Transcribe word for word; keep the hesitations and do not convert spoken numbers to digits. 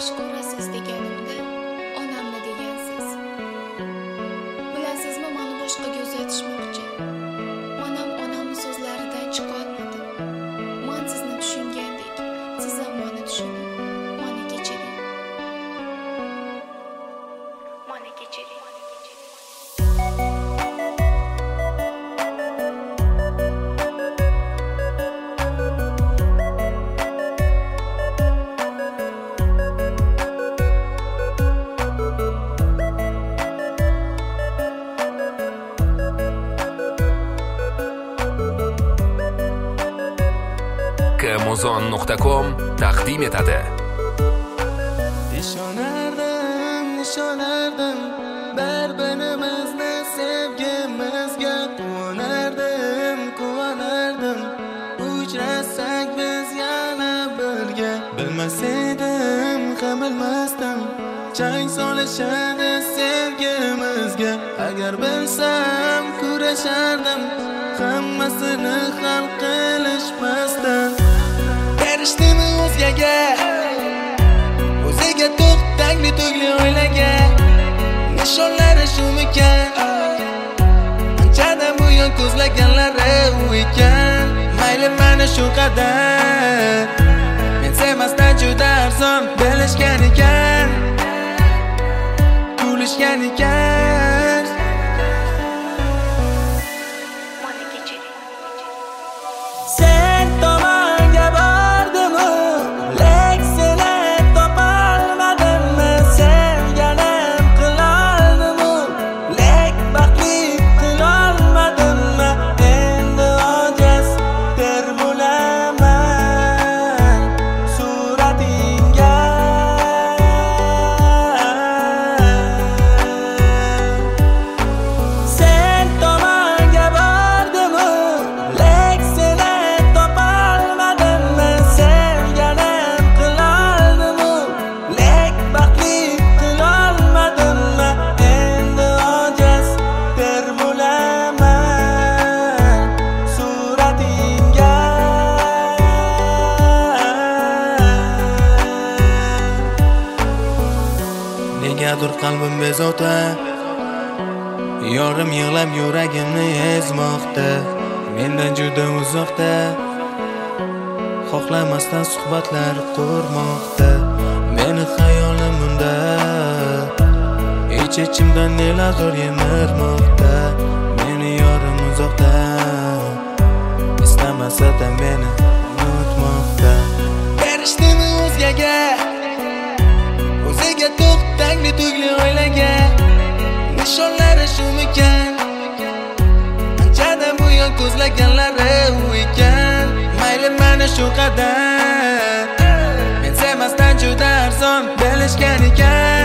yaxshi ko'rasiz deganimda onamni degansiz. Bilasizmi, meni boshqaga uzatishmoqchi. Manam onamning so'zlaridan chiqolmadim. Men sizni tushungandek, siz ham meni tushuning. Meni kechiring. Meni kechiring. kmozon nuqta com taqdim etadi. Ishonardim, ishonardim, bir-birimizni sevgimizga quvonardim, quvonardim. Uchrasak biz yana birga. Bilmas edim, ham bilmasdim, chang solishadi sevgimizga. Agar bilsam, kurashardim, hammasini hal qilishmasdan. Berishdimi o'zgaga, o'ziga to'xtangli tugli o'ylaga. Nishonlari shumikan, anchadan buyon ko'zlaganlari u ekan. Mayli mana shu qadar, men sevmasdan juda arzon bilishgan ekan, kulishgan ekan. Sen tomonga bordim-u, lek seni topolmadim-mi? Sevganim qiloldim-u, lek baxtli qilolmadim-mi? Endi ojiz der bo'laman suratingga. Sen tomonga bordim-u, lek seni topolmadim-mi? Sevganim qiloldim-u, lek baxtli qilolmadim-mi? Endi ojiz der bo'laman suratingga. Negadir qalbim bezovta, yorim yig'lab yuragimni ezmoqda. Mendan juda uzoqda, xohlamasdan suhbatlar qurmoqda. Meni xayolim unda, ich-ichimdan nelardir yemirmoqda. Meni yorim uzoqda, istamasa-da meni unutmoqda. Berishdimi o'zgaga, o'ziga to'xtangli tugli o'ylaga. Nishonlari shumikan, anchadan buyon ko'zlaganlari u ekan. Mayli mana shu qadar, men sevmasdan juda arzon bilishgan ekan.